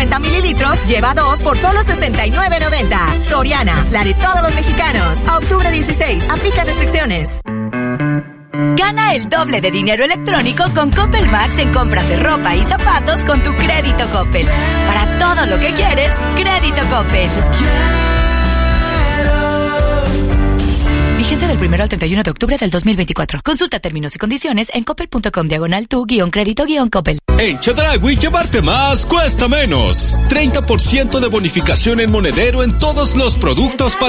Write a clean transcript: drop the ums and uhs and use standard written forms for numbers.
50 mililitros, lleva 2 por solo $69.90. Soriana, la de todos los mexicanos. A octubre 16, aplica restricciones. Gana el doble de dinero electrónico con Coppel Max en compras de ropa y zapatos con tu crédito Coppel. Para todo lo que quieres, crédito Coppel. Vigencia del 1 al 31 de octubre del 2024. Consulta términos y condiciones en coppel.com/tu-crédito-coppel. En Chedraui, llevarte más cuesta menos. 30% de bonificación en monedero en todos los productos para